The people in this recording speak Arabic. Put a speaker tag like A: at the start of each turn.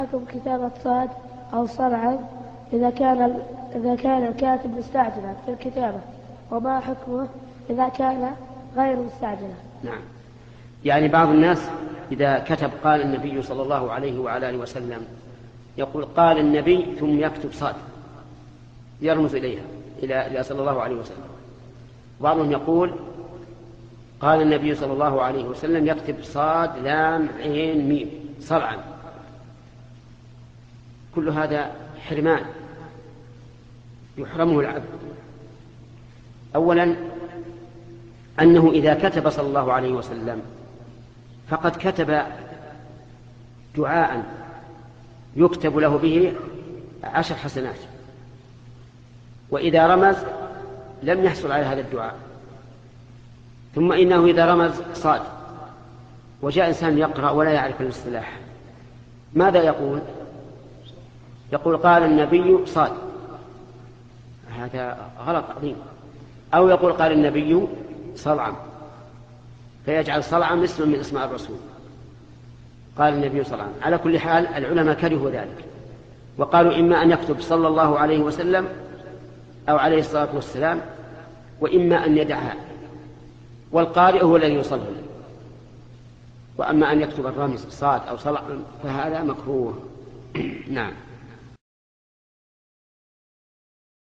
A: حكم كتابة صاد أو صرعا إذا كان الكاتب مستعجلا في الكتابة، وما حكمه إذا كان غير مستعجلا؟
B: نعم، يعني بعض الناس إذا كتب قال النبي صلى الله عليه وعلى آله وسلم يقول قال النبي ثم يكتب صاد يرمز إليها إلى صلى الله عليه وسلم. بعضهم يقول قال النبي صلى الله عليه وسلم يكتب صاد لام عين ميم صرعا. كل هذا حرمان يحرمه العبد. أولا أنه إذا كتب صلى الله عليه وسلم فقد كتب دعاء يكتب له به 10 حسنات، وإذا رمز لم يحصل على هذا الدعاء. ثم إنه إذا رمز صاد وجاء إنسان يقرأ ولا يعرف الاصطلاح ماذا يقول؟ يقول قال النبي صاد، هذا غلط عظيم. أو يقول قال النبي صلعا، فيجعل صلعا اسما من اسماء الرسول، قال النبي صلعا. على كل حال العلماء كرهوا ذلك وقالوا إما أن يكتب صلى الله عليه وسلم أو عليه الصلاة والسلام، وإما أن يدعها، والقارئ هو الذي يصلي. وأما أن يكتب الرمز صاد أو صلع فهذا مكروه. نعم.